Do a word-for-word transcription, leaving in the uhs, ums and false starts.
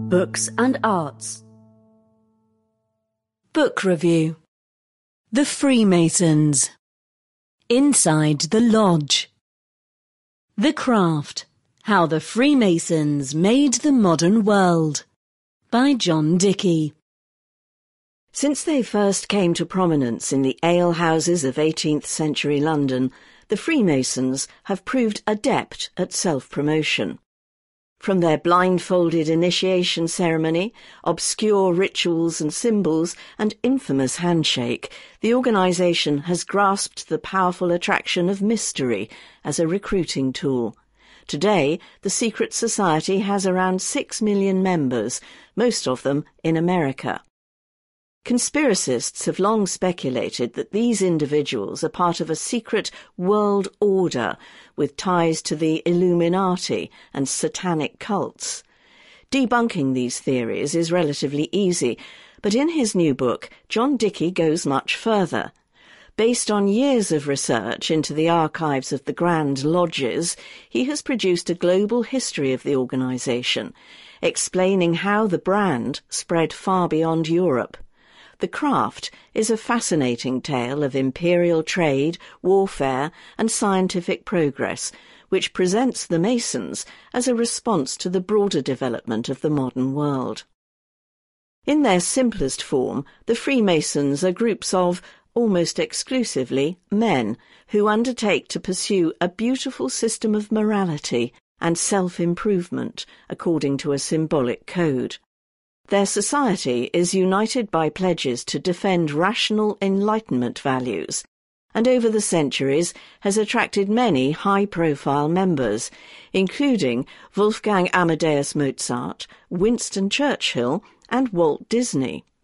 Books and Arts. Book Review. The Freemasons. Inside the Lodge. The Craft. How the Freemasons Made the Modern World. By John Dickie. Since they first came to prominence in the alehouses of eighteenth century London, the Freemasons have proved adept at self-promotion. From their blindfolded initiation ceremony, obscure rituals and symbols, and infamous handshake, the organisation has grasped the powerful attraction of mystery as a recruiting tool. Today, the secret society has around six million members, most of them in America. Conspiracists have long speculated that these individuals are part of a secret world order with ties to the Illuminati and satanic cults. Debunking these theories is relatively easy, but in his new book, John Dickie goes much further. Based on years of research into the archives of the Grand Lodges, he has produced a global history of the organisation, explaining how the brand spread far beyond Europe. The Craft is a fascinating tale of imperial trade, warfare, and scientific progress, which presents the Masons as a response to the broader development of the modern world. In their simplest form, the Freemasons are groups of, almost exclusively, men who undertake to pursue a beautiful system of morality and self-improvement according to a symbolic code. Their society is united by pledges to defend rational Enlightenment values, and over the centuries has attracted many high-profile members, including Wolfgang Amadeus Mozart, Winston Churchill, and Walt Disney.